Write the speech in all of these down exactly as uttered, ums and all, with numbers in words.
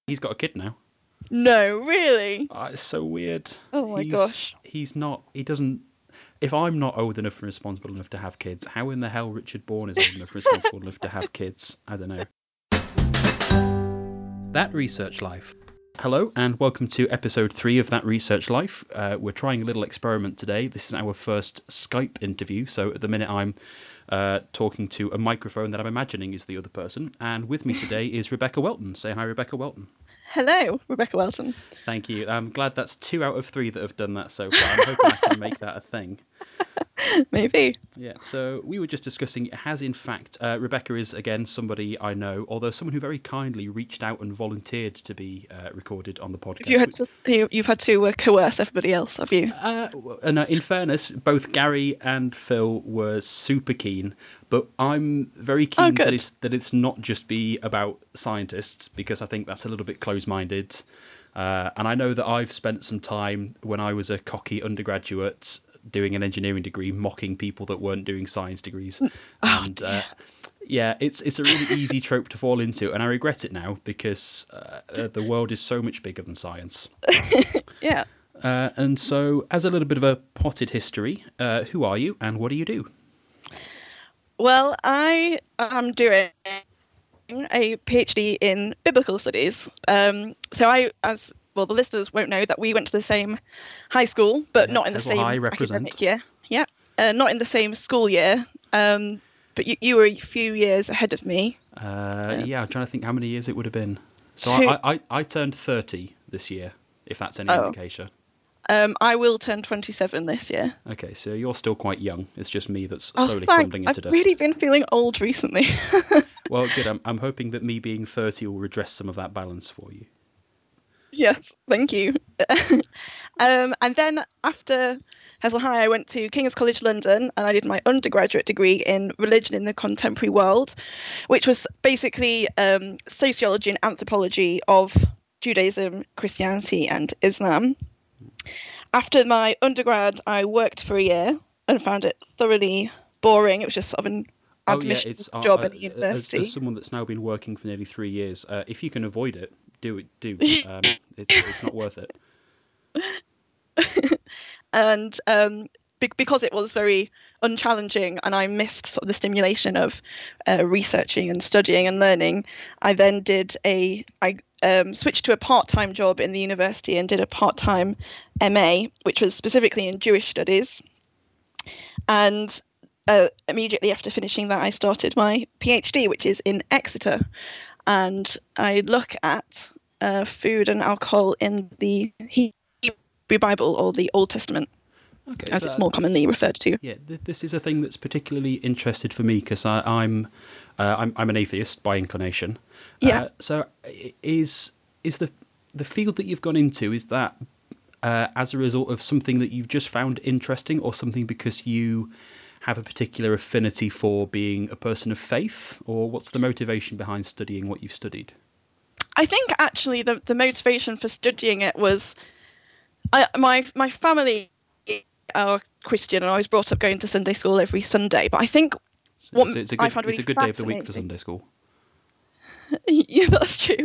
He's got a kid now. No, really? Oh, it's so weird. Oh my he's gosh. he's not. He doesn't. If I'm not old enough and responsible enough to have kids, how in the hell Richard Bourne is old enough and responsible enough to have kids? I don't know. That Research Life. Hello and welcome to episode three of That Research Life. Uh, we're trying a little experiment today. This is our first Skype interview, so at the minute I'm uh, talking to a microphone that I'm imagining is the other person. And with me today is Rebecca Welton. Say hi, Rebecca Welton. Hello, Rebecca Welton. Thank you. I'm glad that's two out of three that have done that so far. I'm hoping I can make that a thing. Maybe. Yeah, so we were just discussing, it has in fact, uh, Rebecca is again somebody I know, although someone who very kindly reached out and volunteered to be uh, recorded on the podcast. Have you had to, you, you've had to uh, coerce everybody else, have you? Uh, and uh, in fairness, both Gary and Phil were super keen, but I'm very keen Oh, that it's that it's not just be about scientists, because I think that's a little bit close-minded. Uh, and I know that I've spent some time when I was a cocky undergraduate doing an engineering degree mocking people that weren't doing science degrees. Oh, and uh, yeah, it's it's a really easy trope to fall into, and I regret it now because uh, uh, the world is so much bigger than science. Yeah. Uh, and so, as a little bit of a potted history, uh, who are you and what do you do? Well, I am doing a PhD in biblical studies. Um, so I, as well, the listeners won't know that we went to the same high school, but Yeah, not in the Hesel High same represent. academic year. Yeah, uh, not in the same school year. Um, but you, you were a few years ahead of me. Uh, Uh, yeah, I'm trying to think how many years it would have been. So two. I, I, I turned thirty this year, if that's any Oh, indication. um, I will turn twenty-seven this year. Okay, so you're still quite young. It's just me that's Oh, slowly thanks. crumbling I've into really dust. been feeling old recently. Well, good. I'm, I'm hoping that me being thirty will redress some of that balance for you. Yes, thank you. um, and then after Hesel High, I went to King's College London and I did my undergraduate degree in religion in the contemporary world, which was basically um, sociology and anthropology of Judaism, Christianity, and Islam. After my undergrad, I worked for a year and found it thoroughly boring. It was just sort of an Oh yeah, it's admissions uh, job in a uh, as as university. someone that's now been working for nearly three years, uh, if you can avoid it, do it. Do. Um, it's it's not worth it. and um, be- because it was very unchallenging and I missed sort of the stimulation of uh, researching and studying and learning, I then did a I um, switched to a part-time job in the university and did a part-time M A, which was specifically in Jewish studies. And uh, immediately after finishing that, I started my PhD, which is in Exeter, and I look at uh, food and alcohol in the Hebrew Bible or the Old Testament, Okay, as so it's uh, more commonly referred to. yeah, th- this is a thing that's particularly interested for me because I'm uh, I'm I'm an atheist by inclination. Yeah. Uh, so is is the the field that you've gone into, is that uh, as a result of something that you've just found interesting, or something because you have a particular affinity for being a person of faith, or what's the motivation behind studying what you've studied? I think actually the, the motivation for studying it was I, my my family are Christian and I was brought up going to Sunday school every Sunday. But I think So what it's, it's a I good found it's really a good day of the week for fascinating. Sunday school. Yeah, that's true.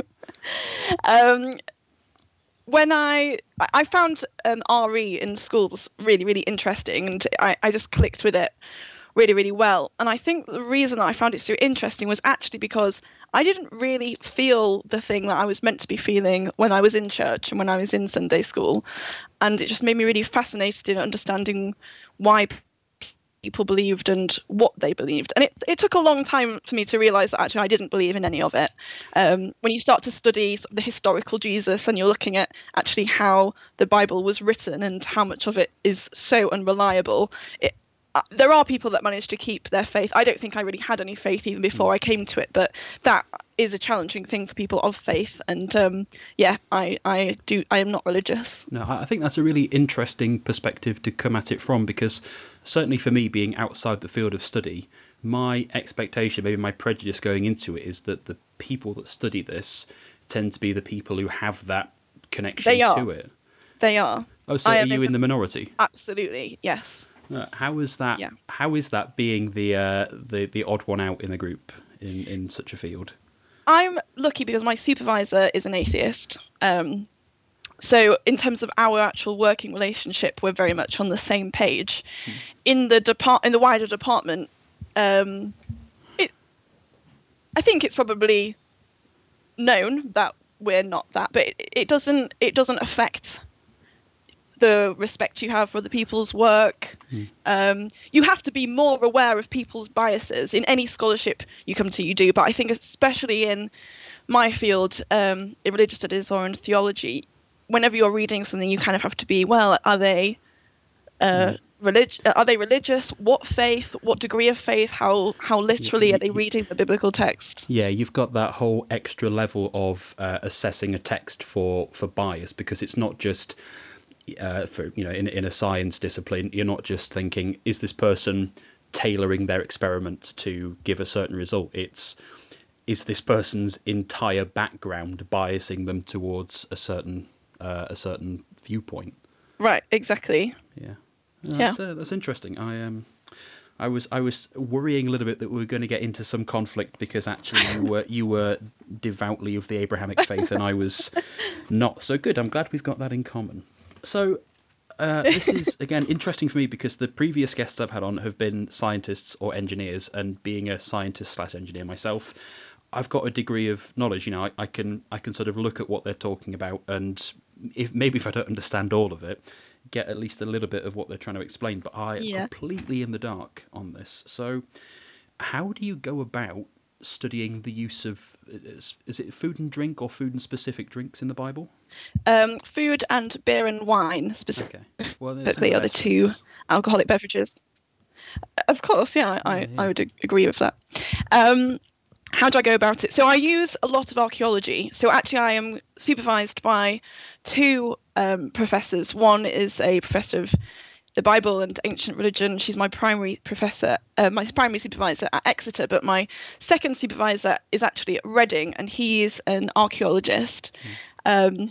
Um, when I I found um, R E in schools really really interesting, and I, I just clicked with it really really well. And I think the reason I found it so interesting was actually because I didn't really feel the thing that I was meant to be feeling when I was in church and when I was in Sunday school, and it just made me really fascinated in understanding why people believed and what they believed. And it, it took a long time for me to realize that actually I didn't believe in any of it. Um, when you start to study sort of the historical Jesus and you're looking at actually how the Bible was written and how much of it is so unreliable, it, uh, there are people that manage to keep their faith. I don't think I really had any faith even before I came to it, but that is a challenging thing for people of faith. And um, yeah, I, I do. I am not religious. No, I think that's a really interesting perspective to come at it from, because certainly for me, being outside the field of study, my expectation, maybe my prejudice going into it, is that the people that study this tend to be the people who have that connection They are. to it. They are. Oh, so I are am in you in the minority? absolutely yes. Uh, how is that? Yeah. How is that being the uh, the the odd one out in the group in in such a field? I'm lucky because my supervisor is an atheist. Um, so in terms of our actual working relationship, we're very much on the same page. Hmm. In the depart in the wider department, um, it I think it's probably known that we're not that, but it, it doesn't it doesn't affect the respect you have for other people's work. Hmm. Um, you have to be more aware of people's biases in any scholarship you come to. You do, but I think especially in my field, um, in religious studies or in theology, whenever you're reading something, you kind of have to be, well, are they uh, Hmm. relig- are they religious? What faith? What degree of faith? How how Yeah, literally are y- they y- reading the biblical text? yeah, you've got that whole extra level of uh, assessing a text for for bias, because it's not just uh, for you know in in a science discipline, you're not just thinking, is this person tailoring their experiments to give a certain result? It's, is this person's entire background biasing them towards a certain uh, a certain viewpoint? Right, exactly. Yeah, No, Yeah. that's uh, that's interesting. I um I was I was worrying a little bit that we were going to get into some conflict, because actually you were you were devoutly of the Abrahamic faith and I was not. So good. I'm glad we've got that in common. So uh, this is again interesting for me, because the previous guests I've had on have been scientists or engineers, and being a scientist slash engineer myself, I've got a degree of knowledge. You know, I, I can I can sort of look at what they're talking about, and if maybe if I don't understand all of it, get at least a little bit of what they're trying to explain. But I am Yeah. completely in the dark on this. So how do you go about studying the use of, is, is it food and drink or food and specific drinks in the Bible? Um, food and beer and wine Okay. Well, they're some of specifically the are the best two drinks. alcoholic beverages. Of course, yeah, Yeah, I, I yeah. would ag- agree with that. Um, how do I go about it? So I use a lot of archaeology. So actually, I am supervised by two um, professors. One is a professor of the Bible and ancient religion. She's my primary professor, uh, my primary supervisor at Exeter. But my second supervisor is actually at Reading, and he is an archaeologist. Hmm. Um,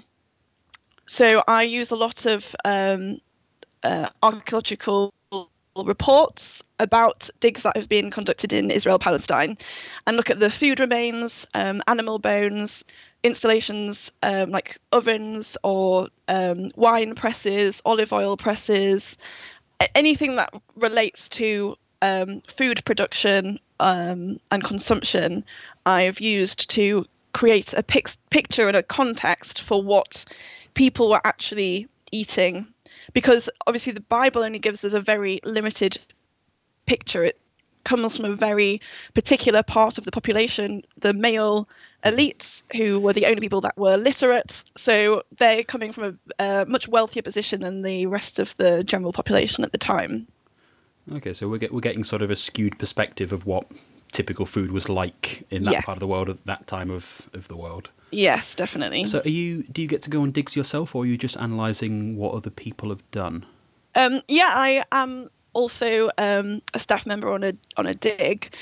so I use a lot of um, uh, archaeological reports about digs that have been conducted in Israel Palestine, and look at the food remains, um, animal bones, installations um, like ovens or um, wine presses, olive oil presses, anything that relates to um, food production um, and consumption. I've used to create a pic- picture and a context for what people were actually eating, because obviously the Bible only gives us a very limited picture. It comes from a very particular part of the population, the male Hmm. elites, who were the only people that were literate. So they're coming from a, a much wealthier position than the rest of the general population at the time. Okay, so we're get, we're getting sort of a skewed perspective of what typical food was like in that Yes, part of the world at that time of, of the world. yes, definitely. So are you, do you get to go on digs yourself, or are you just analysing what other people have done? Um, yeah, I am also um, a staff member on a on a dig.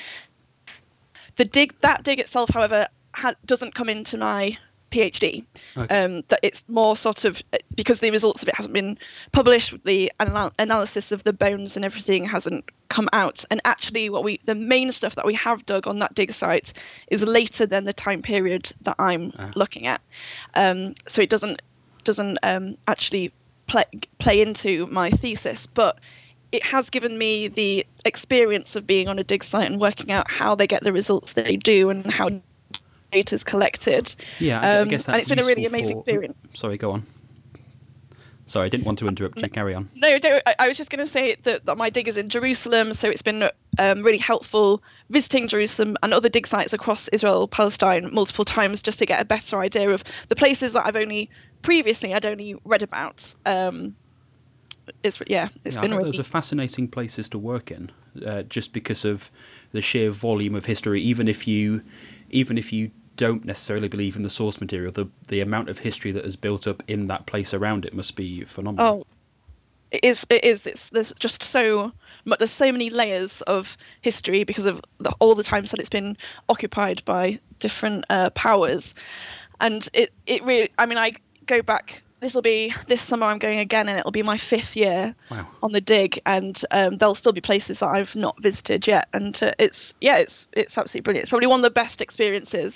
The dig that dig itself, however, ha- doesn't come into my PhD. Okay. Um, that it's more sort of because the results of it haven't been published, the anal- analysis of the bones and everything hasn't come out. And actually, what we the main stuff that we have dug on that dig site is later than the time period that I'm Ah. looking at. Um, so it doesn't doesn't um, actually play play into my thesis, but it has given me the experience of being on a dig site and working out how they get the results they do and how data is collected. Yeah, I gue- I Um, guess and that's it's been a really useful amazing for... oop, experience. Sorry, go on. Sorry, I didn't want to interrupt No, you. Carry on. no, don't, I, I was just going to say that, that my dig is in Jerusalem, so it's been um, really helpful visiting Jerusalem and other dig sites across Israel, Palestine multiple times just to get a better idea of the places that I've only previously I'd only read about. Um, it's yeah, it's Yeah, I been bet those are really fascinating places to work in, uh, just because of the sheer volume of history. Even if you, even if you don't necessarily believe in the source material, the the amount of history that is built up in that place around it must be phenomenal. oh it is it is it's there's just so much there's so many layers of history because of the, all the times that it's been occupied by different uh, powers. And it it really I mean I go back, this will be this summer I'm going again, and it'll be my fifth year Wow. on the dig, and um, there'll still be places that I've not visited yet, and uh, it's yeah it's it's absolutely brilliant. It's probably one of the best experiences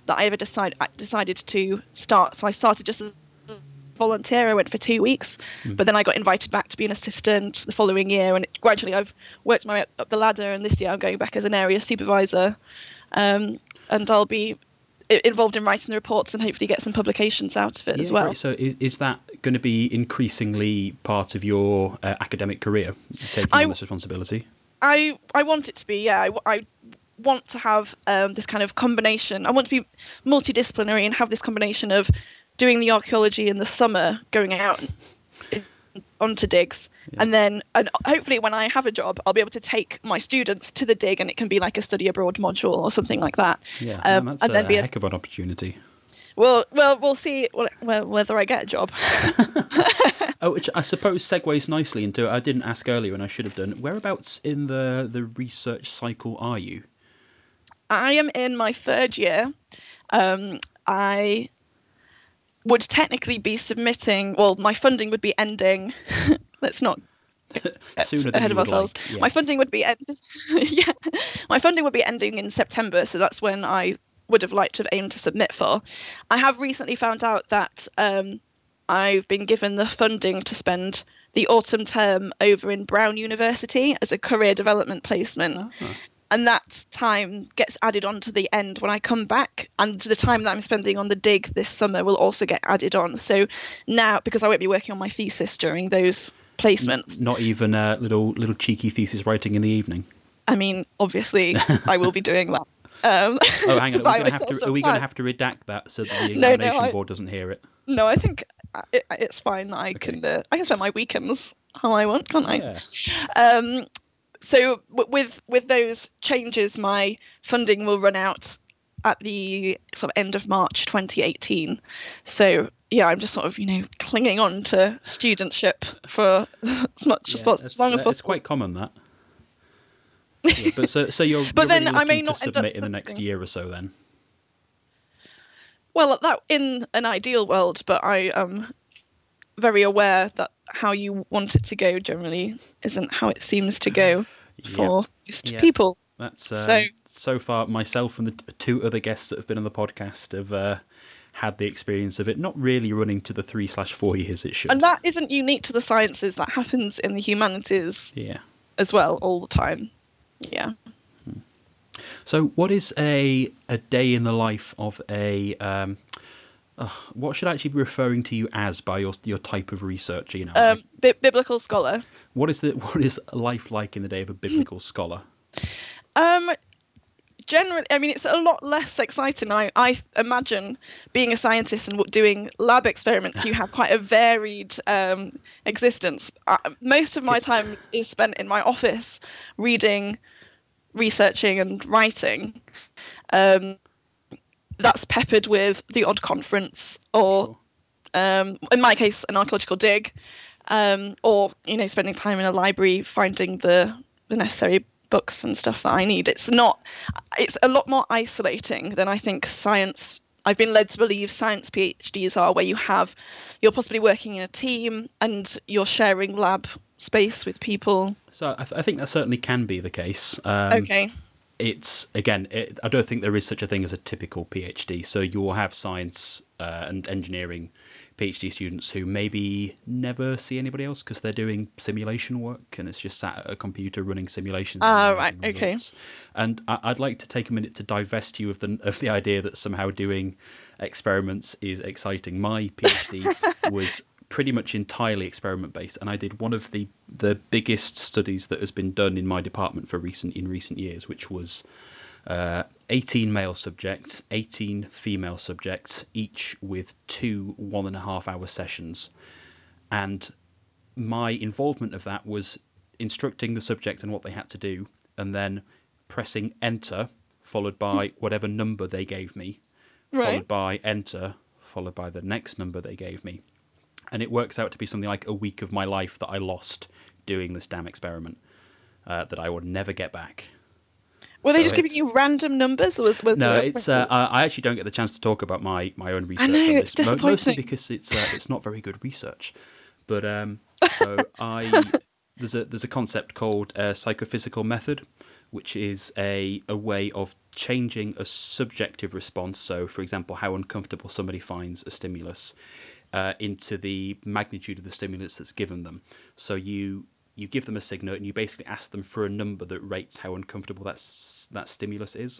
that I ever decide, decided to start. So I started just as a volunteer. I went for two weeks, Mm. but then I got invited back to be an assistant the following year, and gradually I've worked my way up the ladder, and this year I'm going back as an area supervisor, um, and I'll be involved in writing the reports and hopefully get some publications out of it yeah, as well. Great. So is, is that going to be increasingly part of your uh, academic career, taking I, on this responsibility? I I want it to be, yeah. I, I want to have um, this kind of combination. I want to be multidisciplinary and have this combination of doing the archaeology in the summer, going out onto digs, Yeah. and then and hopefully when I have a job, I'll be able to take my students to the dig, and it can be like a study abroad module or something like that. Yeah, um, man, that's and a then be a, heck of an opportunity. well, well, we'll see whether I get a job. Oh, which I suppose segues nicely into, I didn't ask earlier and I should have done, whereabouts in the, the research cycle are you? I am in my third year. Um, I would technically be submitting, well, my funding would be ending. Let's not get Sooner than ahead you of would ourselves. like. Yeah. My funding would be end- yeah, my funding would be ending in September, so that's when I would have liked to have aimed to submit for. I have recently found out that um, I've been given the funding to spend the autumn term over in Brown University as a career development placement. Ah. And that time gets added on to the end when I come back, and the time that I'm spending on the dig this summer will also get added on. So now, because I won't be working on my thesis during those placements, Not even a little little cheeky thesis writing in the evening. I mean, obviously, I will be doing that. Um, Oh, hang on. to Are we buy going to have myself to? some Are we going to time. have to redact that so that the No, no, examination I, board doesn't hear it? no. I think it, it's fine. I Okay. can uh, I can spend my weekends how I want, can't I? Yeah. Um, so w- with with those changes, my funding will run out at the sort of end of March twenty eighteen. So yeah, I'm just sort of you know clinging on to studentship for as much as, Yeah, pos- as it's long as uh, it's possible. quite common that. Yeah, but so so you're But you're really then I may looking to not end up submit in the next submitting. year or so then. Well, that in an ideal world, but I am very aware that how you want it to go generally isn't how it seems to go Yep. for most Yeah. people. That's So um, so far myself and the t- two other guests that have been on the podcast have uh, had the experience of it not really running to the three slash four years it should. and that isn't unique to the sciences. That happens in the humanities Yeah. as well all the time. Yeah. So, what is a a day in the life of a um, uh, what should I actually be referring to you as by your your type of researcher? You know, Um, I, bi- biblical scholar. what is the what is life like in the day of a biblical scholar? Um, generally, I mean, it's a lot less exciting. I, I imagine being a scientist and doing lab experiments, you have quite a varied um, existence. Uh, most of my time is spent in my office reading, researching, and writing. Um, that's peppered with the odd conference, or Sure. um, in my case, an archaeological dig, um, or you know, spending time in a library finding the the necessary books and stuff that I need. It's not. It's a lot more isolating than I think science. I've been led to believe science PhDs are, where you have, you're possibly working in a team and you're sharing lab space with people. So, I, th- I think that certainly can be the case. Um, Okay. it's again, it, I don't think there is such a thing as a typical PhD. So you will have science uh, and engineering PhD students who maybe never see anybody else because they're doing simulation work and it's just sat at a computer running simulations and Ah, right. analysing Okay. results. And I, I'd like to take a minute to divest you of the of the idea that somehow doing experiments is exciting. My PhD was pretty much entirely experiment based, and I did one of the the biggest studies that has been done in my department for recent in recent years, which was uh, eighteen male subjects, eighteen female subjects, each with two one and a half hour sessions. And my involvement of that was instructing the subject on what they had to do, and then pressing enter, followed by whatever number they gave me, Right. followed by enter, followed by the next number they gave me. And it works out to be something like a week of my life that I lost doing this damn experiment uh, that I would never get back. Were So they just giving it's- you random numbers, or was, was No, there a it's uh, record? I I actually don't get the chance to talk about my, my own I research know, on it's this, mo- mostly disappointing. because it's uh, it's not very good research. But um, so I there's a there's a concept called uh, psychophysical method, which is a, a way of changing a subjective response, so for example how uncomfortable somebody finds a stimulus, uh, into the magnitude of the stimulus that's given them. So you you give them a signal and you basically ask them for a number that rates how uncomfortable that that stimulus is,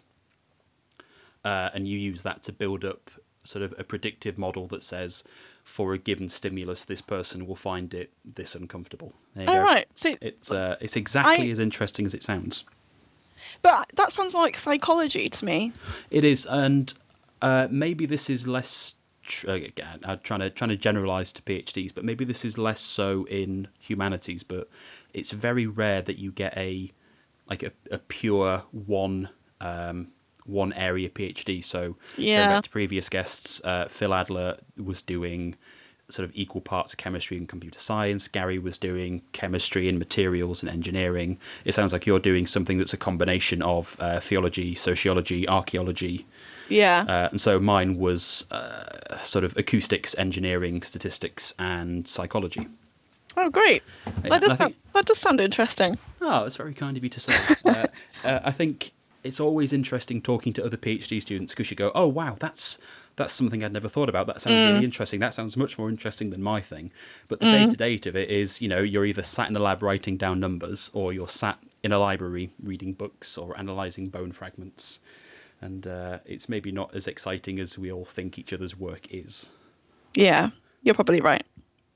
uh, and you use that to build up sort of a predictive model that says for a given stimulus this person will find it this uncomfortable. There you Oh, go. right. So It's uh, it's exactly I, as interesting as it sounds. but that sounds more like psychology to me. It is, and uh, maybe this is less. Tr- again, I'm trying to trying to generalize to PhDs, but maybe this is less so in humanities. But it's very rare that you get a like a, a pure one um, one area PhD. So going Yeah. back to previous guests, uh, Phil Adler was doing sort of equal parts chemistry and computer science. Gary was doing chemistry and materials and engineering. It sounds like you're doing something that's a combination of uh, theology, sociology, archaeology. Yeah. Uh, and so mine was uh, sort of acoustics, engineering, statistics, and psychology. Oh, great. Yeah, That and I does sound think, that does sound interesting. oh, it's very kind of you to say. uh, uh, I think it's always interesting talking to other PhD students because you go, oh wow, that's that's something I'd never thought about. That sounds Mm. really interesting. That sounds much more interesting than my thing. But the Mm. day to day of it is, you know, you're either sat in a lab writing down numbers, or you're sat in a library reading books or analysing bone fragments. And uh, it's maybe not as exciting as we all think each other's work is. Yeah, you're probably right.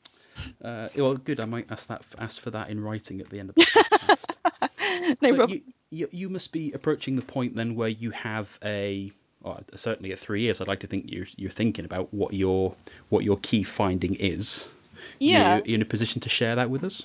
Uh, well, good. I might ask that ask for that in writing at the end of the podcast. No So problem. you, you you must be approaching the point then where you have a, or certainly at three years, I'd like to think you're you're thinking about what your what your key finding is. Yeah. You you in a position to share that with us?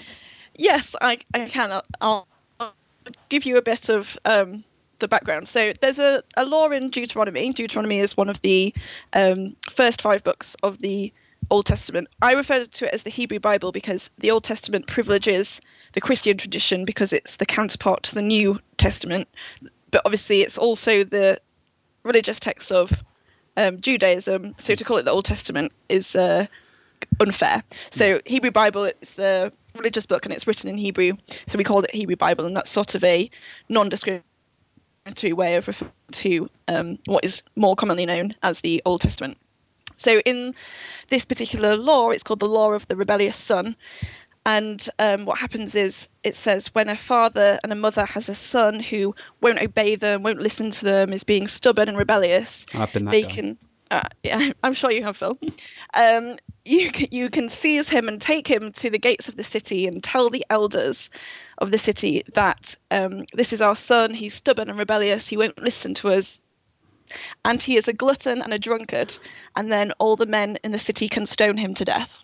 Yes, I I can. I'll, I'll give you a bit of um, the background. So there's a, a law in Deuteronomy. Deuteronomy is one of the um, first five books of the Old Testament. I refer to it as the Hebrew Bible because the Old Testament privileges the Christian tradition because it's the counterpart to the New Testament. But obviously, it's also the religious text of um, Judaism. So to call it the Old Testament is uh, unfair. So Yeah. Hebrew Bible is the religious book and it's written in Hebrew. So we call it Hebrew Bible, and that's sort of a non-discriminatory way of referring to um, what is more commonly known as the Old Testament. So in this particular law, it's called the law of the rebellious son. And um, what happens is it says when a father and a mother has a son who won't obey them, won't listen to them, is being stubborn and rebellious, I've been that they guy. can. Uh, yeah, I'm sure you have, Phil. Um, you can, you can seize him and take him to the gates of the city and tell the elders of the city that um, this is our son. He's stubborn and rebellious. He won't listen to us, and he is a glutton and a drunkard. And then all the men in the city can stone him to death.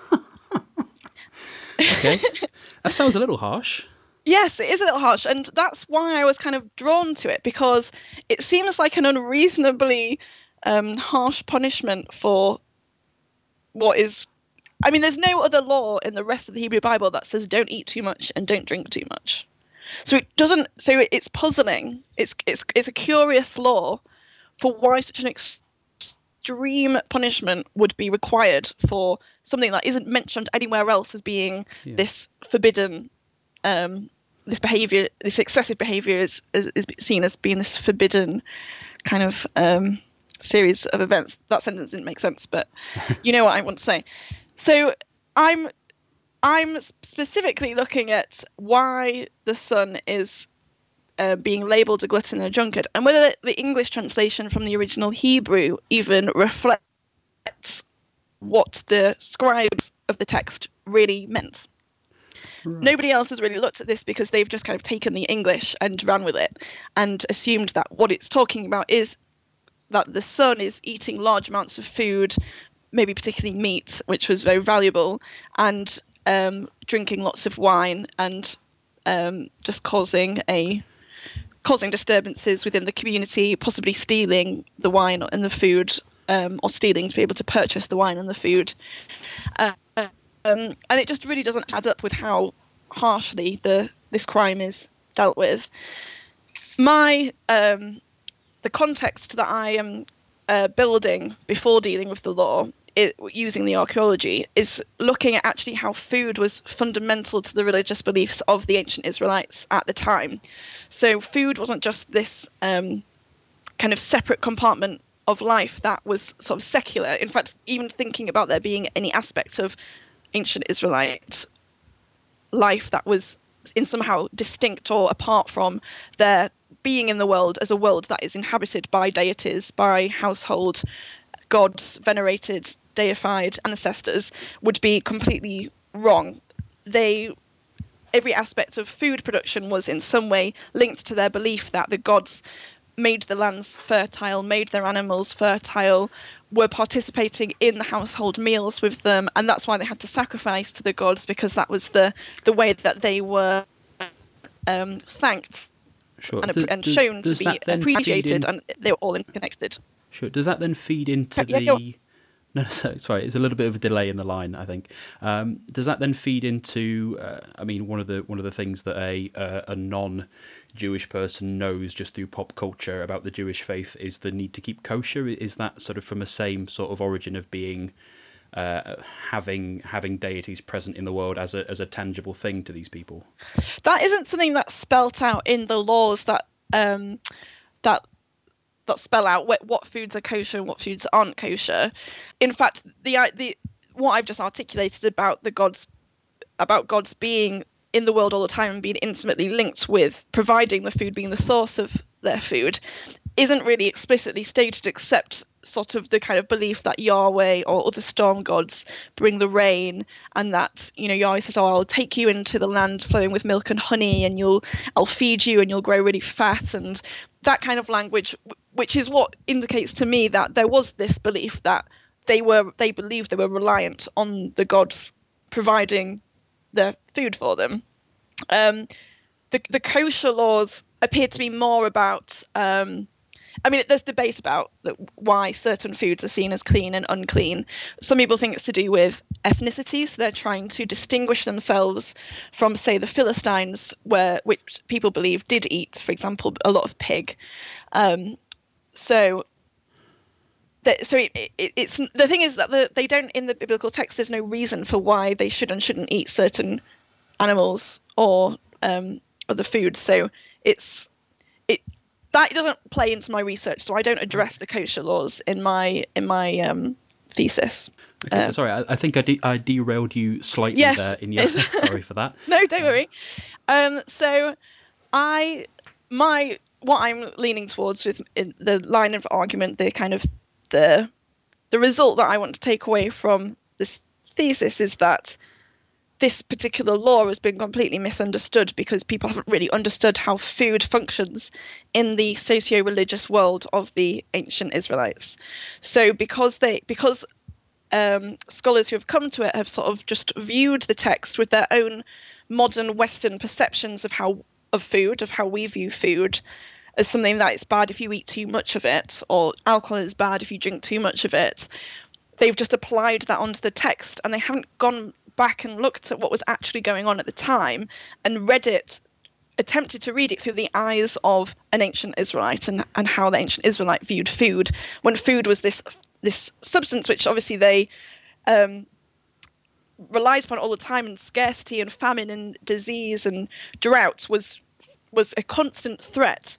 Okay, that sounds a little harsh. Yes, it is a little harsh, and that's why I was kind of drawn to it because it seems like an unreasonably um, harsh punishment for what is. I mean, there's no other law in the rest of the Hebrew Bible that says don't eat too much and don't drink too much. So it doesn't. So it's puzzling. It's it's it's a curious law for why such an extreme punishment would be required for something that isn't mentioned anywhere else as being Yeah. this forbidden. Um, this behavior, this excessive behavior, is, is is seen as being this forbidden kind of um, series of events. That sentence didn't make sense, but you know what I want to say. So I'm I'm specifically looking at why the son is uh, being labelled a glutton and a drunkard, and whether the English translation from the original Hebrew even reflects what the scribes of the text really meant. Right. Nobody else has really looked at this because they've just kind of taken the English and ran with it and assumed that what it's talking about is that the son is eating large amounts of food, maybe particularly meat, which was very valuable, and um, drinking lots of wine and um, just causing a causing disturbances within the community, possibly stealing the wine and the food, um, or stealing to be able to purchase the wine and the food. Uh, um, and it just really doesn't add up with how harshly the this crime is dealt with. My um, the context that I am uh, building before dealing with the law it, using the archaeology, is looking at actually how food was fundamental to the religious beliefs of the ancient Israelites at the time. So food wasn't just this um, kind of separate compartment of life that was sort of secular. In fact, even thinking about there being any aspect of ancient Israelite life that was in somehow distinct or apart from their being in the world as a world that is inhabited by deities, by household gods, venerated, deified ancestors, would be completely wrong. They every aspect of food production was in some way linked to their belief that the gods made the lands fertile, made their animals fertile, were participating in the household meals with them, and that's why they had to sacrifice to the gods, because that was the the way that they were um, thanked Sure. and, Does, and does, shown to does be that then feed appreciated, in? and they were all interconnected. Sure. Does that then feed into Yeah, go on. the? No, so, sorry, it's a little bit of a delay in the line, I think. Um, does that then feed into? Uh, I mean, one of the one of the things that a uh, a non-Jewish person knows just through pop culture about the Jewish faith is the need to keep kosher. Is that sort of from the same sort of origin of being uh, having having deities present in the world as a as a tangible thing to these people? That isn't something that's spelt out in the laws that um, that that spell out what, what foods are kosher and what foods aren't kosher. In fact, the the what I've just articulated about the gods about gods being in the world all the time and being intimately linked with providing the food, being the source of their food, isn't really explicitly stated, except sort of the kind of belief that Yahweh or other storm gods bring the rain, and that, you know, Yahweh says, oh, I'll take you into the land flowing with milk and honey, and you'll I'll feed you and you'll grow really fat, and that kind of language, which is what indicates to me that there was this belief that they were they believed they were reliant on the gods providing the food for them. Um, the the kosher laws appear to be more about. Um, I mean, there's debate about why certain foods are seen as clean and unclean. Some people think it's to do with ethnicity, so they're trying to distinguish themselves from, say, the Philistines, where which people believe did eat, for example, a lot of pig. Um, so. That, so it, it, it's the thing is that the, they don't in the biblical text. There's no reason for why they should and shouldn't eat certain animals or um, other foods. So it's it that doesn't play into my research. So I don't address the kosher laws in my in my um, thesis. Okay, so Uh, sorry, I, I think I, de- I derailed you slightly yes. there in your. Sorry for that. No, don't Um, worry. Um, so I my what I'm leaning towards with in the line of argument, the kind of the the result that I want to take away from this thesis is that this particular law has been completely misunderstood because people haven't really understood how food functions in the socio-religious world of the ancient Israelites. So because they because um, scholars who have come to it have sort of just viewed the text with their own modern Western perceptions of how of food, of how we view food, as something that it's bad if you eat too much of it, or alcohol is bad if you drink too much of it. They've just applied that onto the text, and they haven't gone back and looked at what was actually going on at the time and read it, attempted to read it through the eyes of an ancient Israelite, and, and how the ancient Israelite viewed food, when food was this this substance which obviously they um, relied upon all the time, and scarcity and famine and disease and drought was was a constant threat.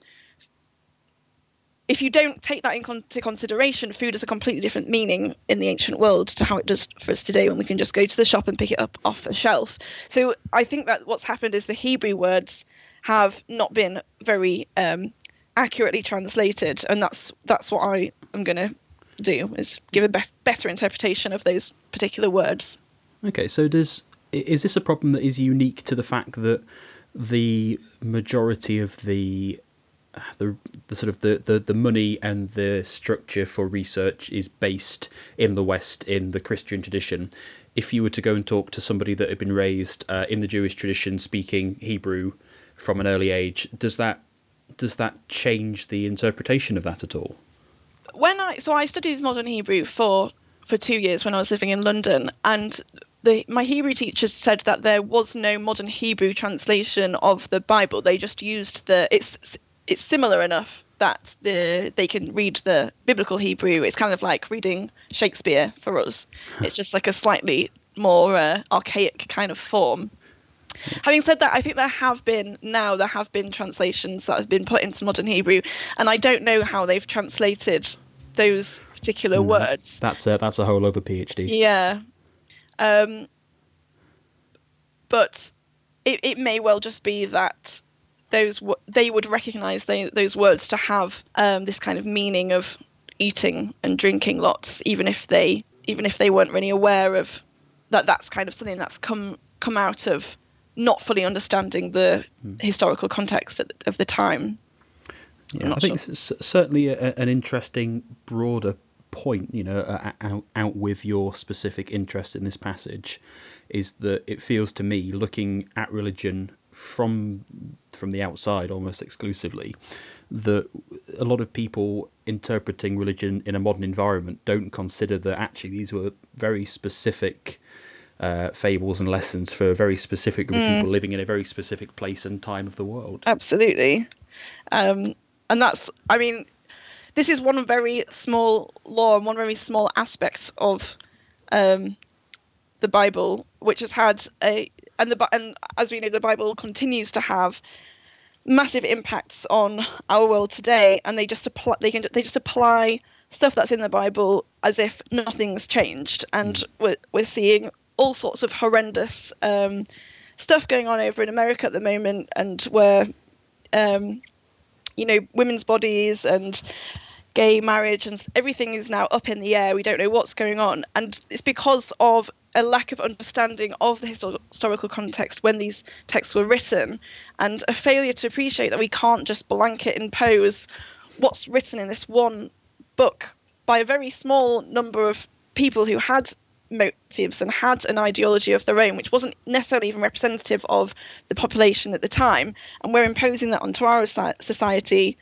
If you don't take that into consideration, food has a completely different meaning in the ancient world to how it does for us today, when we can just go to the shop and pick it up off a shelf. So I think that what's happened is the Hebrew words have not been very um, accurately translated, and that's that's what I am going to do, is give a be- better interpretation of those particular words. Okay, so does is this a problem that is unique to the fact that the majority of the the, the sort of the, the, the money and the structure for research is based in the West, in the Christian tradition? If you were to go and talk to somebody that had been raised uh, in the Jewish tradition, speaking Hebrew from an early age, does that does that change the interpretation of that at all? When I so I studied modern Hebrew for for two years when I was living in London, and the my Hebrew teachers said that there was no modern Hebrew translation of the Bible. They just used the it's it's similar enough that the they can read the biblical Hebrew. It's kind of like reading Shakespeare for us. It's just like a slightly more uh, archaic kind of form. Having said that, I think there have been now there have been translations that have been put into modern Hebrew, and I don't know how they've translated those particular No, words. That's a, that's a whole other PhD. Yeah, um, but it it may well just be that those they would recognise they, those words to have um, this kind of meaning of eating and drinking lots, even if they even if they weren't really aware of that. That's kind of something that's come come out of not fully understanding the hmm. historical context of the, of the time. Yeah, I think sure. This is certainly a, an interesting, broader point, you know, uh, out, out with your specific interest in this passage, is that it feels to me, looking at religion from from the outside almost exclusively, that a lot of people interpreting religion in a modern environment don't consider that actually these were very specific uh, fables and lessons for a very specific group mm. of people living in a very specific place and time of the world. Absolutely. Um, and that's, I mean, this is one very small law and one very small aspect of um, the Bible, which has had a, and the and as we know, the Bible continues to have massive impacts on our world today, and they just apply, they can they just apply stuff that's in the Bible as if nothing's changed, and mm. we're we're seeing all sorts of horrendous um, stuff going on over in America at the moment, and where um, you know, women's bodies and gay marriage and everything is now up in the air. We don't know what's going on, and it's because of a lack of understanding of the histor- historical context when these texts were written, and a failure to appreciate that we can't just blanket impose what's written in this one book by a very small number of people who had motives and had an ideology of their own, which wasn't necessarily even representative of the population at the time, and we're imposing that onto our society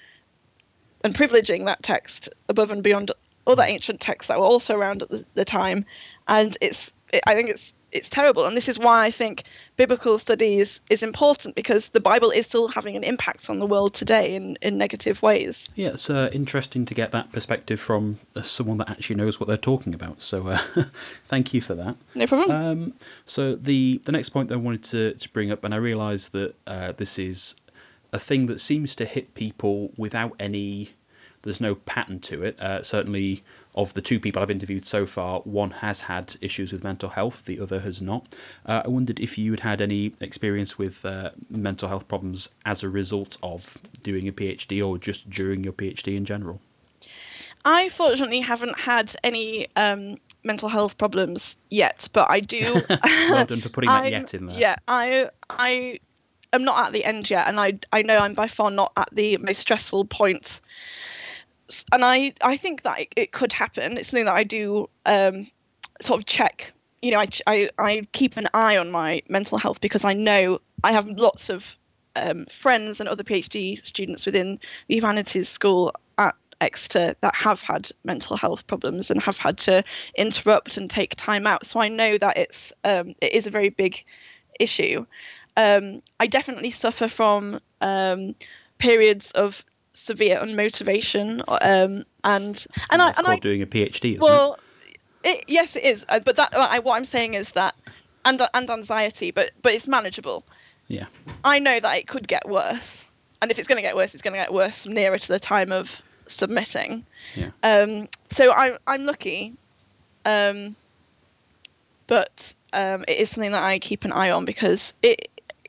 and privileging that text above and beyond other ancient texts that were also around at the, the time. And it's it, I think it's it's terrible, and this is why I think biblical studies is important, because the Bible is still having an impact on the world today in, in negative ways. Yeah, it's uh, interesting to get that perspective from uh, someone that actually knows what they're talking about. So uh, thank you for that. No problem. Um, so the the next point that I wanted to, to bring up, and I realise that uh, this is a thing that seems to hit people without any... There's no pattern to it. Uh, certainly, of the two people I've interviewed so far, one has had issues with mental health, the other has not. Uh, I wondered if you had had any experience with uh, mental health problems as a result of doing a PhD, or just during your PhD in general. I fortunately haven't had any um, mental health problems yet, but I do. Well done for putting that yet in there. Yeah, I I am not at the end yet, and I I know I'm by far not at the most stressful point. And I, I think that it, it could happen. It's something that I do um, sort of check. You know, I, I, I keep an eye on my mental health, because I know I have lots of um, friends and other PhD students within the humanities school at Exeter that have had mental health problems and have had to interrupt and take time out. So I know that it's um, it is a very big issue. Um, I definitely suffer from um, periods of severe unmotivation, um, and and That's I and called I, doing a PhD, isn't well, it? it, yes, it is. Uh, but that I, what I'm saying is that, and and anxiety, but but it's manageable. Yeah. I know that it could get worse, and if it's going to get worse, it's going to get worse nearer to the time of submitting. Yeah. Um. So I I'm lucky, um. But um, it is something that I keep an eye on, because it.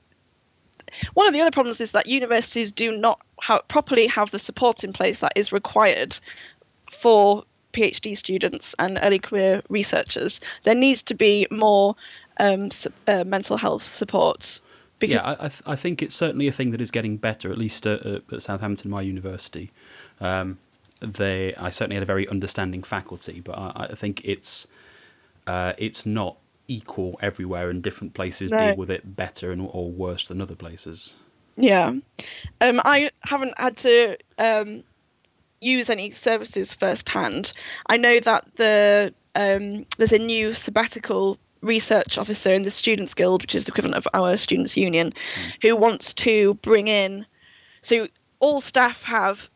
One of the other problems is that universities do not ha- properly have the support in place that is required for PhD students and early career researchers. There needs to be more um, su- uh, mental health support. Because yeah, I, I, th- I think it's certainly a thing that is getting better, at least at, at Southampton, my university. Um, they, I certainly had a very understanding faculty, but I, I think it's uh, it's not equal everywhere, and different places No. deal with it better and or worse than other places. Yeah, um, I haven't had to um, use any services firsthand. I know that the um, there's a new sabbatical research officer in the Students' Guild, which is the equivalent of our Students' Union, mm. who wants to bring in. So all staff have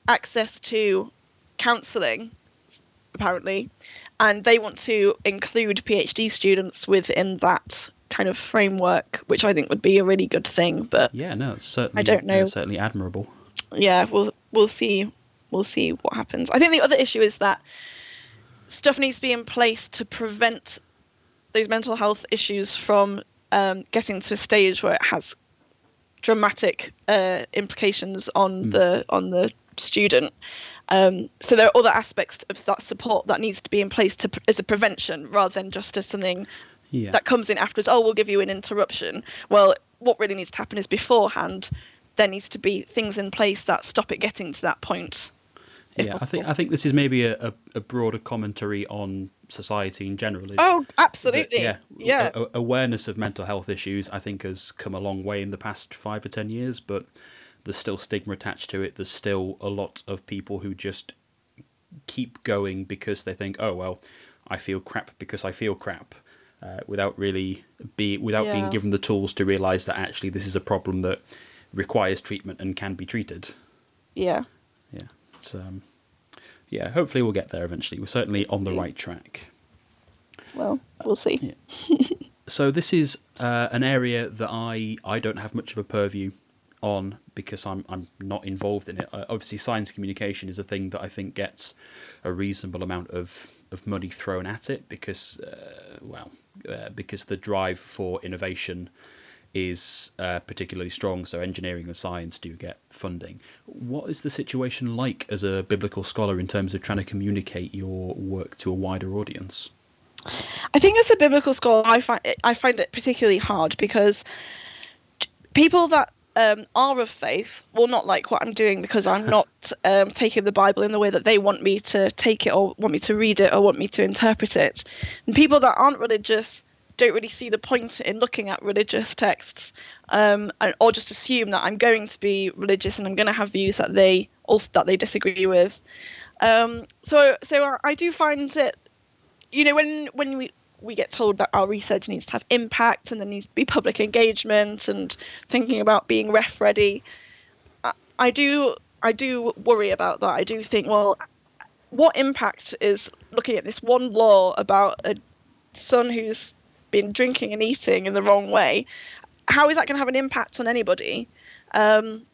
access to counselling, apparently, and they want to include PhD students within that kind of framework, which I think would be a really good thing. But Yeah, no, it's certainly, I don't know. Uh, certainly admirable. Yeah, we'll we'll see we'll see what happens. I think the other issue is that stuff needs to be in place to prevent those mental health issues from um, getting to a stage where it has dramatic uh, implications on Mm. the on the student. Um, so there are other aspects of that support that needs to be in place to as a prevention rather than just as something Yeah. that comes in afterwards. Oh, we'll give you an interruption. Well, what really needs to happen is beforehand there needs to be things in place that stop it getting to that point. If Yeah, I possible. think I think this is maybe a, a, a broader commentary on society in general. Is Oh, that absolutely. yeah, Yeah. a, a- awareness of mental health issues I think has come a long way in the past five or ten years, but there's still stigma attached to it. There's still a lot of people who just keep going because they think, oh well, I feel crap because I feel crap, uh, without really be without being Yeah. given the tools to realise that actually this is a problem that requires treatment and can be treated. Yeah. Yeah, it's um, yeah. Hopefully we'll get there eventually. We're certainly on the Yeah. right track. Well, we'll see. Yeah. So this is uh, an area that I I don't have much of a purview on because I'm I'm not involved in it. Uh, obviously, science communication is a thing that I think gets a reasonable amount of, of money thrown at it because uh, well uh, because the drive for innovation is uh, particularly strong. So engineering and science do get funding. What is the situation like as a biblical scholar in terms of trying to communicate your work to a wider audience? I think as a biblical scholar, I find it, I find it particularly hard because people that um, are of faith will not like what I'm doing because I'm not um, taking the Bible in the way that they want me to take it or want me to read it or want me to interpret it. And people that aren't religious don't really see the point in looking at religious texts, um, and, or just assume that I'm going to be religious and I'm going to have views that they also that they disagree with. Um, so, so I do find it, you know, when when we we get told that our research needs to have impact and there needs to be public engagement and thinking about being ref ready, I, I do I do worry about that. I do think, well, what impact is looking at this one law about a son who's been drinking and eating in the wrong way? How is that going to have an impact on anybody? Um,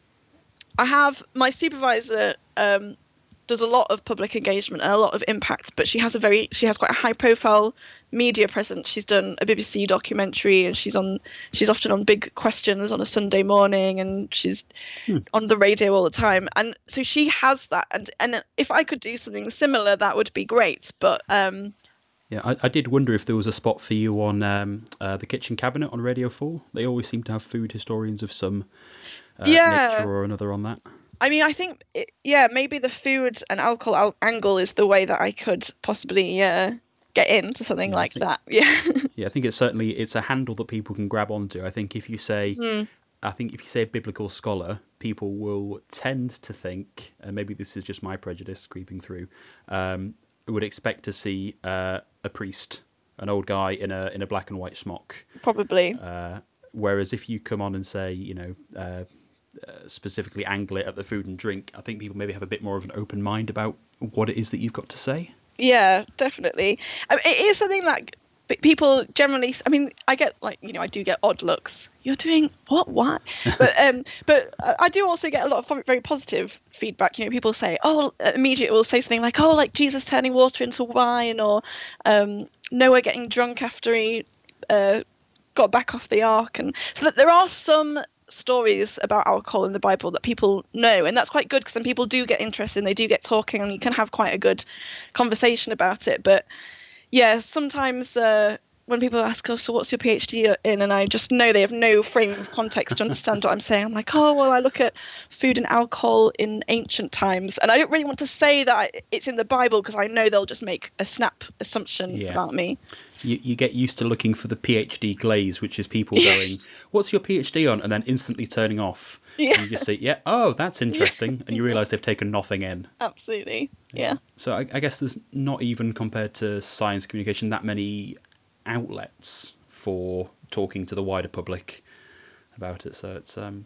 I have my supervisor um, does a lot of public engagement and a lot of impact, but she has a very she has quite a high profile media presence. She's done a B B C documentary and she's on she's often on Big Questions on a Sunday morning and she's Hmm. on the radio all the time. And so she has that, and and if I could do something similar that would be great. But um Yeah, I, I did wonder if there was a spot for you on um, uh, the Kitchen Cabinet on Radio four. They always seem to have food historians of some uh, nature yeah, or another on that. I mean, I think it, yeah, maybe the food and alcohol al- angle is the way that I could possibly uh, get into something Yeah, I like think that. Yeah. yeah, I think it's certainly it's a handle that people can grab onto. I think if you say Hmm. I think if you say biblical scholar, people will tend to think, and maybe this is just my prejudice creeping through, um, would expect to see uh, a priest, an old guy in a in a black and white smock. Probably. Uh, whereas if you come on and say, you know, uh, uh, specifically angle it at the food and drink, I think people maybe have a bit more of an open mind about what it is that you've got to say. Yeah, definitely. I mean, it is something that p- people generally. I mean, I get like you know I do get odd looks. You're doing what? Why? But um, but I I do also get a lot of very positive feedback. You know, people say, oh, immediately will say something like, oh, like Jesus turning water into wine, or um, Noah getting drunk after he uh got back off the ark, and so that there are some stories about alcohol in the Bible that people know, and that's quite good because then people do get interested and they do get talking, and you can have quite a good conversation about it. But yeah, sometimes uh, when people ask us, so what's your PhD in, and I just know they have no frame of context to understand what I'm saying, I'm like, oh well, I look at food and alcohol in ancient times, and I don't really want to say that it's in the Bible because I know they'll just make a snap assumption Yeah. about me. You, you get used to looking for the PhD glaze, which is people going, "What's your PhD on?" and then instantly turning off, Yeah. and you just say, "Yeah, oh, that's Yeah. interesting," and you realise they've taken nothing in. Absolutely. Yeah. Yeah. So I, I guess there's not even compared to science communication that many outlets for talking to the wider public about it. So it's um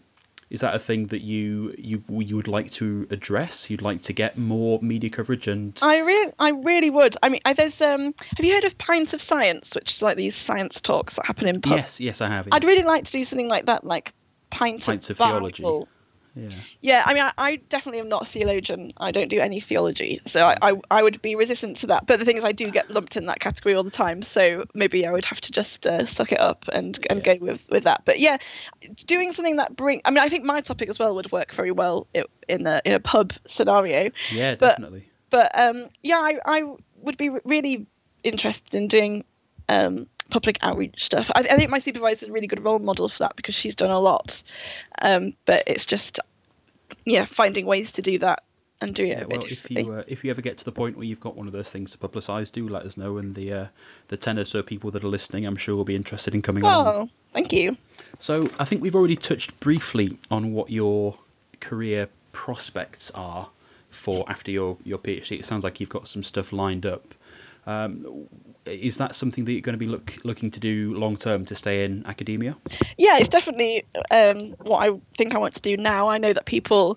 Is that a thing that you you you would like to address? You'd like to get more media coverage and I really, I really would. I mean, I, there's um. Have you heard of Pint of Science, which is like these science talks that happen in pubs? yes, yes, I have. Yeah. I'd really like to do something like that, like Pint Pints of of theology. Bible. Yeah. Yeah, I mean, I, I definitely am not a theologian. I don't do any theology, so I, I I would be resistant to that. But the thing is, I do get lumped in that category all the time, so maybe I would have to just uh, suck it up and and Yeah. go with, with that. But yeah, doing something that bring. I mean, I think my topic as well would work very well i- in a in a pub scenario. Yeah, But definitely. but um, yeah, I I would be really interested in doing um public outreach stuff. I, I think my supervisor is a really good role model for that because she's done a lot. Um, but it's just yeah, finding ways to do that and doing it Yeah, a bit well, if differently. you uh, if you ever get to the point where you've got one of those things to publicise, do let us know, and the uh, the ten or so people that are listening, I'm sure will be interested in coming along. Oh, thank you. So I think we've already touched briefly on what your career prospects are for after your your PhD. It sounds like you've got some stuff lined up. Um, is that something that you're going to be look, looking to do long term to stay in academia? Yeah, it's definitely um, what I think I want to do now. I know that people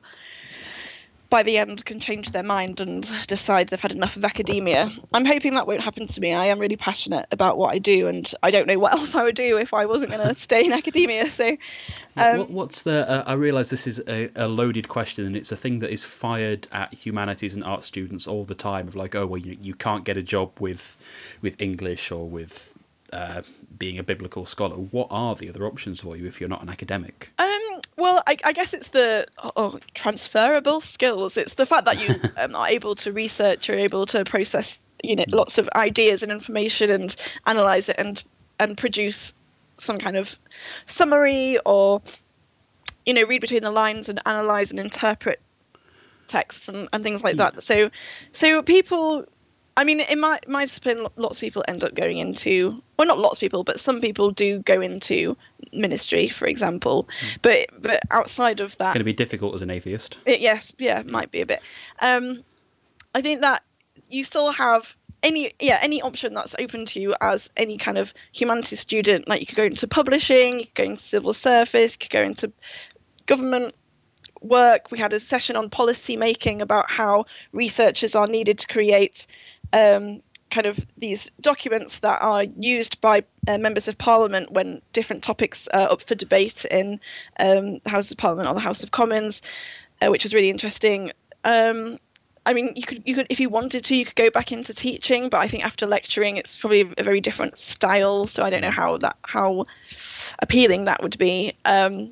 by the end can change their mind and decide they've had enough of academia. I'm hoping that won't happen to me. I am really passionate about what I do, and I don't know what else I would do if I wasn't going to stay in academia. So, What, um, what what's the? Uh, I realise this is a, a loaded question, and it's a thing that is fired at humanities and art students all the time. Of like, oh well, you you can't get a job with with English or with uh, being a biblical scholar. What are the other options for you if you're not an academic? Um, well, I, I guess it's the oh, transferable skills. It's the fact that you um, are able to research, you're able to process, you know, lots of ideas and information and analyze it and and produce some kind of summary or, you know, read between the lines and analyze and interpret texts and, and things like Yeah. that. So, so people, I mean, in my my discipline, lots of people end up going into, well, not lots of people, but some people do go into ministry, for example. But but outside of It's that, going to be difficult as an atheist. it, yes, yeah, Yeah. might be a bit. Um, I think that you still have any yeah any option that's open to you as any kind of humanities student. Like you could go into publishing, you could go into civil service, you could go into government work. We had a session on policy making about how researchers are needed to create um, kind of these documents that are used by uh, members of parliament when different topics are up for debate in um, the House of Parliament or the House of Commons, uh, which was really interesting. Um, I mean, you could, you could, if you wanted to, you could go back into teaching, but I think after lecturing, it's probably a very different style. So I don't know how that, how appealing that would be. Um,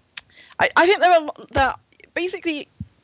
I, I think there are that basically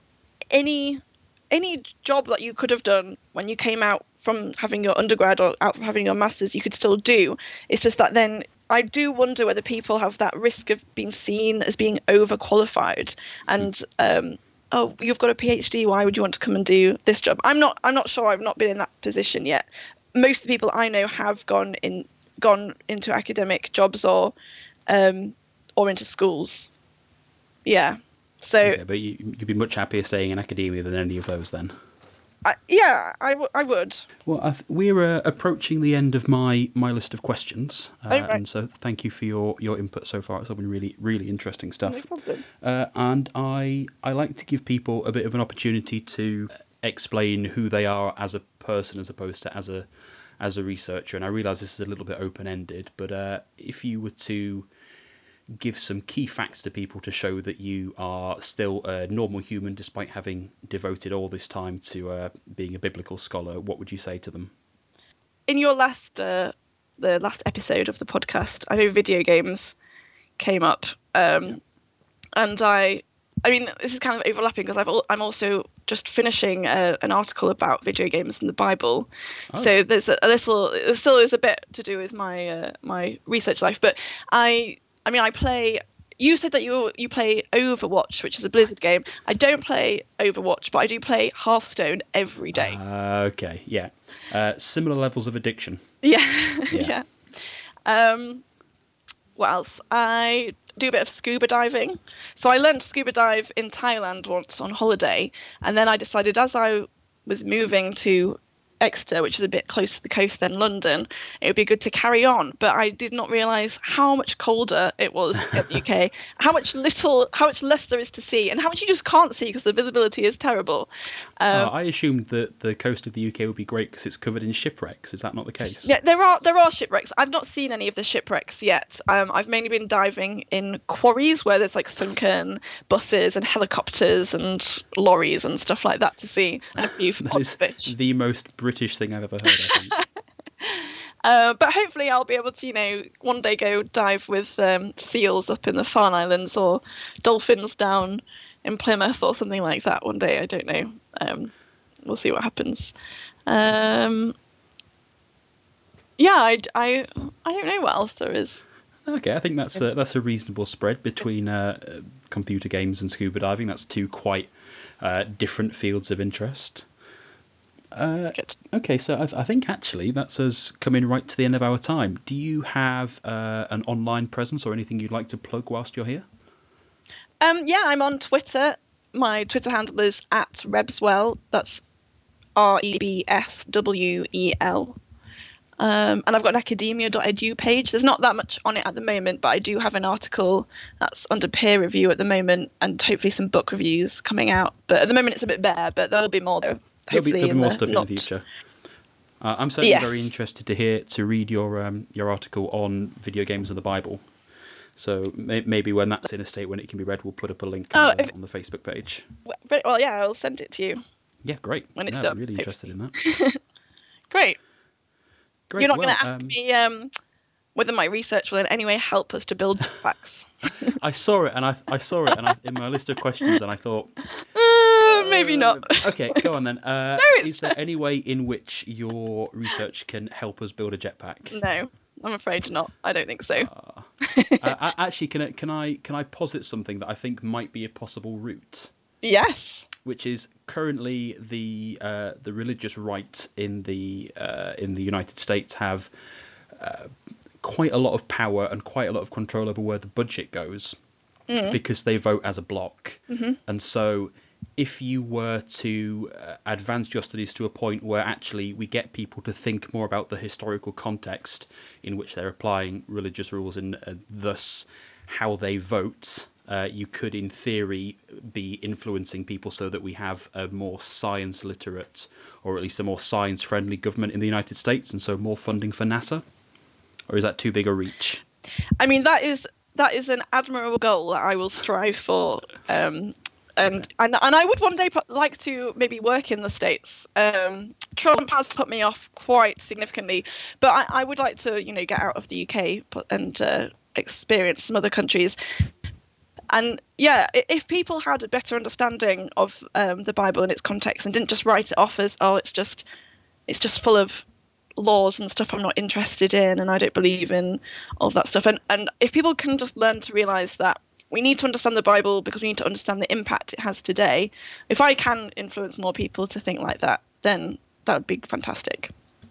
any any job that you could have done when you came out from having your undergrad or out from having your masters, you could still do. It's just that then I do wonder whether people have that risk of being seen as being overqualified and um, oh, you've got a PhD, why would you want to come and do this job? I'm not I'm not sure. I've not been in that position yet. Most of the people I know have gone in gone into academic jobs or um, or into schools. Yeah. So Okay, but you, you'd be much happier staying in academia than any of those then. I, yeah, I, w- I would. Well, I've, we're uh, approaching the end of my, my list of questions, Oh, uh, right. and so thank you for your, your input so far. It's all been really really interesting No stuff. problem. Uh, and I I like to give people a bit of an opportunity to explain who they are as a person as opposed to as a as a researcher. And I realise this is a little bit open ended, but uh, if you were to give some key facts to people to show that you are still a normal human despite having devoted all this time to uh, being a biblical scholar, what would you say to them? In your last, uh, the last episode of the podcast, I know video games came up, Yeah. um, and I, I mean, this is kind of overlapping because I've al- I'm also just finishing a, an article about video games in the Bible, Oh, so there's a, a little, there still is a bit to do with my uh, my research life, but I, I mean, I play. You said that you you play Overwatch, which is a Blizzard game. I don't play Overwatch, but I do play Hearthstone every day. uh, okay, yeah. Uh, similar levels of addiction. Yeah, Yeah. yeah. Um, what else? I do a bit of scuba diving. So I learned to scuba dive in Thailand once on holiday, and then I decided as I was moving to Exeter, which is a bit closer to the coast than London, it would be good to carry on. But I did not realise how much colder it was in the U K, how much little, how much less there is to see, and how much you just can't see because the visibility is terrible. Oh, Um, I assumed that the coast of the U K would be great because it's covered in shipwrecks. Is that not the case? yeah, there are there are shipwrecks. I've not seen any of the shipwrecks yet. Um, I've mainly been diving in quarries where there's like sunken buses and helicopters and lorries and stuff like that to see, and a few That odd is fish. the most British thing I've ever heard, I think. Uh, but hopefully I'll be able to, you know, one day go dive with um, seals up in the Farne Islands or dolphins down in Plymouth or something like that one day. I don't know. Um, we'll see what happens. Um, yeah, I, I, I don't know what else there is. Okay, I think that's a, that's a reasonable spread between uh, computer games and scuba diving. That's two quite uh, different fields of interest. Uh, Good. okay, so I, th- I think actually that's us coming right to the end of our time. Do you have uh, an online presence or anything you'd like to plug whilst you're here? Um, yeah, I'm on Twitter. My Twitter handle is at Rebswell. That's R E B S W E L. Um, and I've got an academia dot edu page. There's not that much on it at the moment, but I do have an article that's under peer review at the moment, and hopefully some book reviews coming out. But at the moment, it's a bit bare. But there'll be more, though. There'll be Hopefully, there'll be in more the stuff not. in the future. Uh, I'm certainly Yes. very interested to hear to read your um, your article on video games and the Bible. So may- maybe when that's in a state when it can be read, we'll put up a link Oh, on the, if, on the Facebook page. well, yeah, I'll send it to you Yeah, great. when it's No, done. really interested Hopefully. in that. Great. You're Great. not going Well, to ask um, me um, whether my research will in any way help us to build facts. I saw it and I I saw it and I in my list of questions and I thought. Uh, maybe Uh, not. okay, go on then. Uh, No, is it's there any way in which your research can help us build a jetpack? no. I'm afraid not. I don't think so. Uh, uh, actually, can I, can I can I posit something that I think might be a possible route? Yes. Which is currently the uh, the religious right in the uh, in the United States have uh, quite a lot of power and quite a lot of control over where the budget goes Mm. because they vote as a bloc. Mm-hmm. And so if you were to uh, advance your studies to a point where actually we get people to think more about the historical context in which they're applying religious rules and uh, thus how they vote, uh, you could in theory be influencing people so that we have a more science literate or at least a more science friendly government in the United States, and so more funding for NASA? Or is that too big a reach? I mean, that is that is an admirable goal that I will strive for. Um, and, Okay. and and I would one day like to maybe work in the States. Um, Trump has put me off quite significantly, but I, I would like to, you know, get out of the U K and uh, experience some other countries. And yeah, if people had a better understanding of um, the Bible and its context and didn't just write it off as, oh, it's just it's just full of laws and stuff I'm not interested in and I don't believe in all of that stuff. And and if people can just learn to realise that we need to understand the Bible because we need to understand the impact it has today, if I can influence more people to think like that, then that would be fantastic.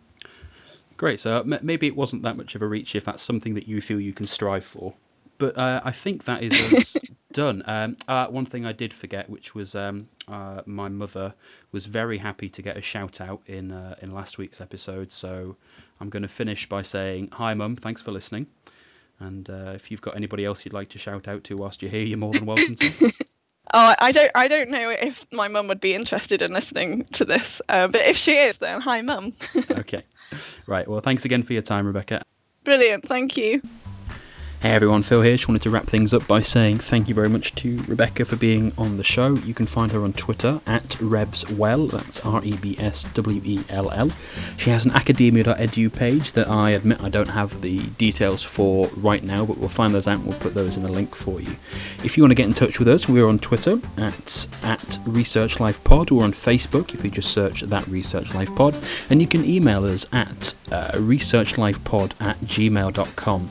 Great. So maybe it wasn't that much of a reach if that's something that you feel you can strive for. But uh, I think that is us done. Um, uh, one thing I did forget, which was um, uh, my mother was very happy to get a shout out in uh, in last week's episode. So I'm going to finish by saying, hi, Mum, thanks for listening. And uh, if you've got anybody else you'd like to shout out to whilst you're here, you're more than welcome to. Oh, I don't I don't know if my mum would be interested in listening to this, uh, but if she is, then hi, Mum. Okay. Right. Well, thanks again for your time, Rebecca. Brilliant. Thank you. Hey everyone, Phil here. Just wanted to wrap things up by saying thank you very much to Rebecca for being on the show. You can find her on Twitter at Rebswell, that's R E B S W E L L. She has an academia dot edu page that I admit I don't have the details for right now, but we'll find those out and we'll put those in the link for you. If you want to get in touch with us, we're on Twitter at, at Research Life Pod, or on Facebook if you just search that Research Life Pod, and you can email us at uh, researchlifepod at gmail dot com.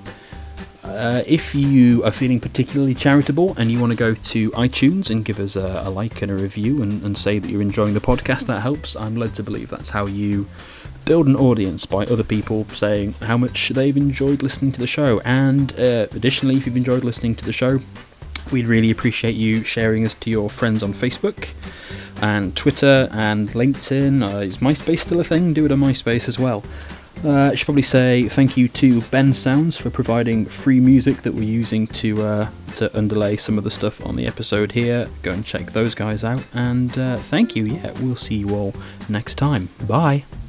Uh, if you are feeling particularly charitable and you want to go to iTunes and give us a, a like and a review and, and say that you're enjoying the podcast, that helps. I'm led to believe that's how you build an audience, by other people saying how much they've enjoyed listening to the show. And uh, additionally, if you've enjoyed listening to the show, we'd really appreciate you sharing us to your friends on Facebook. and Twitter and LinkedIn. Uh, is MySpace still a thing? Do it on MySpace as well. Uh, I should probably say thank you to Bensounds for providing free music that we're using to uh, to underlay some of the stuff on the episode here. Go and check those guys out, and uh, thank you. Yeah, we'll see you all next time. Bye.